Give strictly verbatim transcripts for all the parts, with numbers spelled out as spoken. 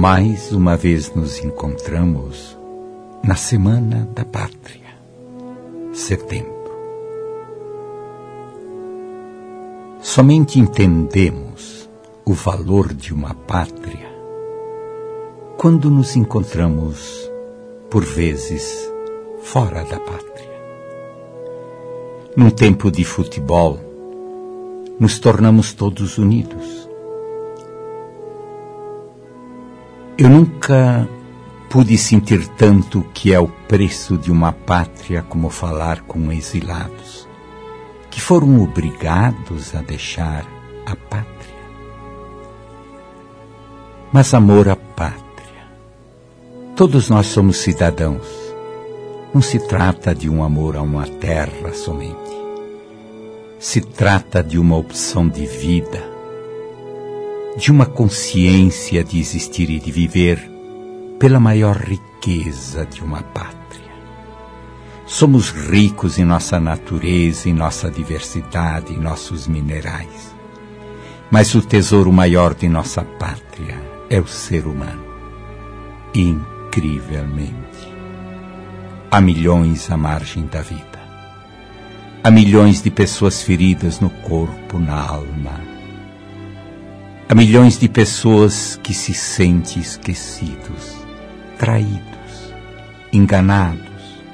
Mais uma vez nos encontramos na Semana da Pátria, setembro. Somente entendemos o valor de uma pátria quando nos encontramos, por vezes, fora da pátria. Num tempo de futebol, nos tornamos todos unidos. Eu nunca pude sentir tanto o que é o preço de uma pátria como falar com exilados, que foram obrigados a deixar a pátria. Mas amor à pátria. Todos nós somos cidadãos. Não se trata de um amor a uma terra somente. Se trata de uma opção de vida, de uma consciência de existir e de viver pela maior riqueza de uma pátria. Somos ricos em nossa natureza, em nossa diversidade, em nossos minerais. Mas o tesouro maior de nossa pátria é o ser humano. Incrivelmente, há milhões à margem da vida. Há milhões de pessoas feridas no corpo, na alma. Há milhões de pessoas que se sentem esquecidos, traídos, enganados.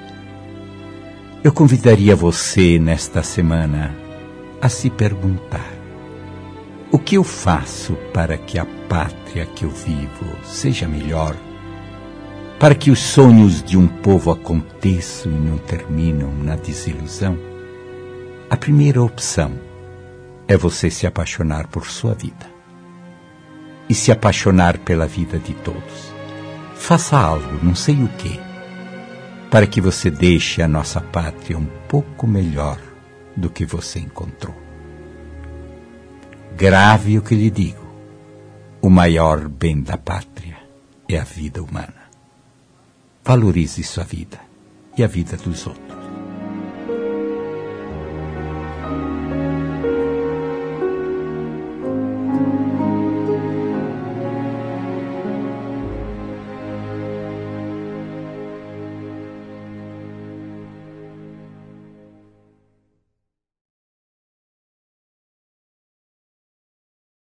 Eu convidaria você, nesta semana, a se perguntar: o que eu faço para que a pátria que eu vivo seja melhor? Para que os sonhos de um povo aconteçam e não terminam na desilusão? A primeira opção é você se apaixonar por sua vida e se apaixonar pela vida de todos. Faça algo, não sei o quê, para que você deixe a nossa pátria um pouco melhor do que você encontrou. Grave o que lhe digo: o maior bem da pátria é a vida humana. Valorize sua vida e a vida dos outros.